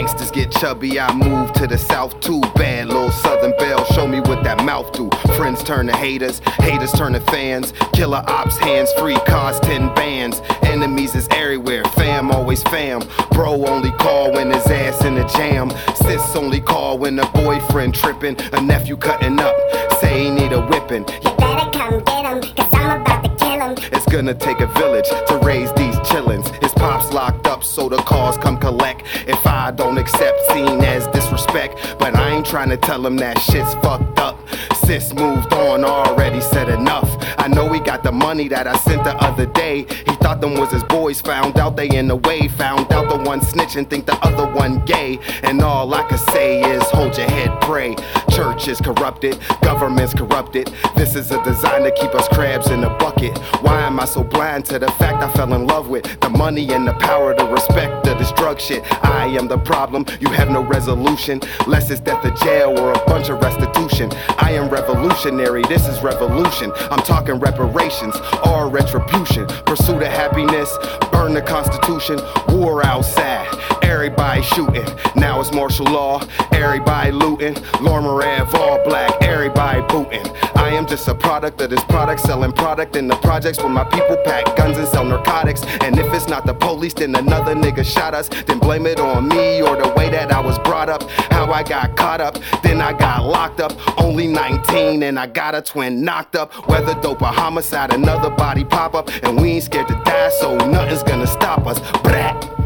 gangsters get chubby, I move to the south too. Bad little Southern Belle, show me what that mouth do. Friends turn to haters, haters turn to fans. Killer ops, hands free, cause 10 bands. Enemies is everywhere, fam always fam. Bro only call when his ass in the jam. Sis only call when a boyfriend tripping. A nephew cutting up, say he need a whipping. You better come get him, cause I'm about to kill him. It's gonna take a village to raise these chillins. His pop's locked up, so the cause come collect. If I don't accept, seen as disrespect. But I ain't trying to tell him that shit's fucked up. Sis moved on, already said enough. I know he got the money that I sent the other day. He thought them was his boys, found out they in the way. Found out the one snitching, think the other one gay. And all I can say is hold your head, pray. Church is corrupted, government's corrupted. This is a design to keep us crabs in a bucket. Why am I so blind to the fact I fell in love with the money and the power, the respect of this drug shit? I am the problem, you have no resolution. Less is death or jail or a bunch of restitution. I am revolutionary, this is revolution. I'm talking reparations or retribution. Pursuit of happiness, burn the Constitution. War outside, everybody shooting. Now it's martial law, everybody looting. Lormer Ave, all black, everybody booting. I am just a product of this product, selling product in the projects where my people pack guns and sell narcotics. And if it's not the police, then another nigga shot us. Then blame it on me or the way that I was brought up. How I got caught up, then I got locked up. Only 19 and I got a twin knocked up. Whether dope or homicide, another body pop up. And we ain't scared to die, so nothing's gonna stop us. Brat.